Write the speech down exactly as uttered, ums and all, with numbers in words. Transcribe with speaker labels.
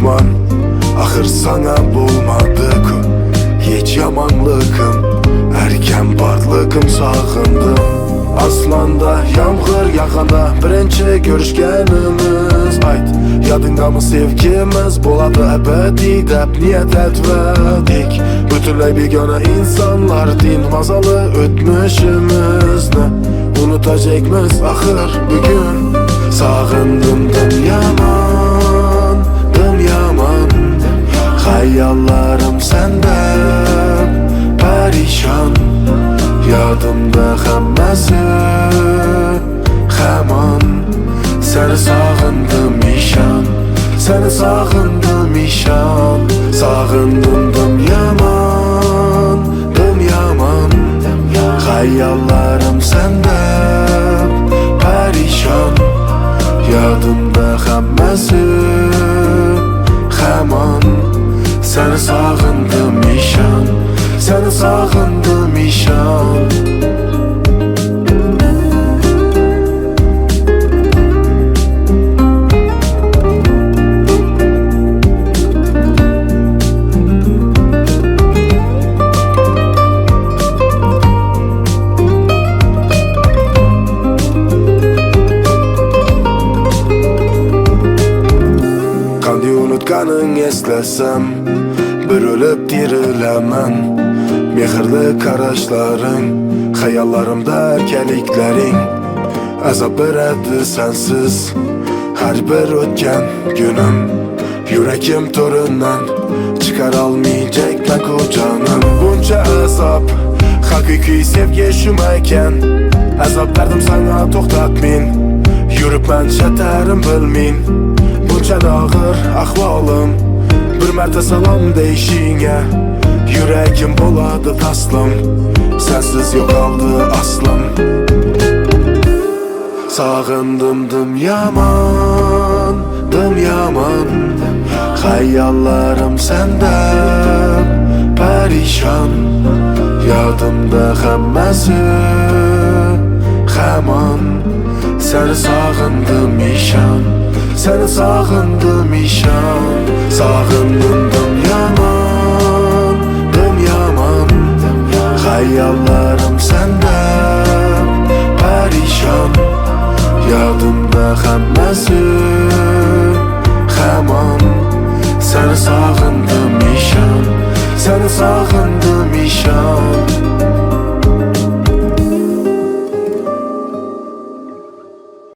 Speaker 1: düşman. Axır sana bulmadık hiç yamanlıkım. Erken barlığım sağındım. Aslanda yağmur yağanda birinci görüşkenimiz. Ayt, yadında mı sevgimiz boladı ebedi dep niyet etmedik. Bütünley bir gana insanlar din mazalı ötmüşümüzni unutacakmız axır bugün. Sağındım dım yaman, dım yaman. Hayallarım sende perişan. Yadımda hammasi hamon. Seni sağındım işan, seni sağındım işan. Sağındım dım yaman, dım yaman. Hayallarım sende perişan. Yadımda hammasi hamon. Seni sağındım işan, seni sağındım işan. Qanday unutganing eslasam bir ölüp dirilemen. Mehirli karışların, hayallarımda erkeliklerin. Azap beredi sensiz her bir ötken günüm. Yürekim torundan çıkar almayacak bak o canım. Bunca azap hakiki sevgi şumayken. Azap verdim sana toxtatmin. Yürüp ben şeterim bilmin. Bunca ağır ahvalım bir mərtə salam deyişinə. Yüreğim boladı taslım, sensiz yok aldı aslım. Sağındım dım yaman, dım yaman. Hayallarım sende perişan. Yadımda hammasi hamon. Seni sağındım işan, seni sağındım işan. Sağındım dım yaman, dım yaman. Hayallarım sende perişan. Yadımda hammasi hamon. Seni sağındım işan, seni sağındım.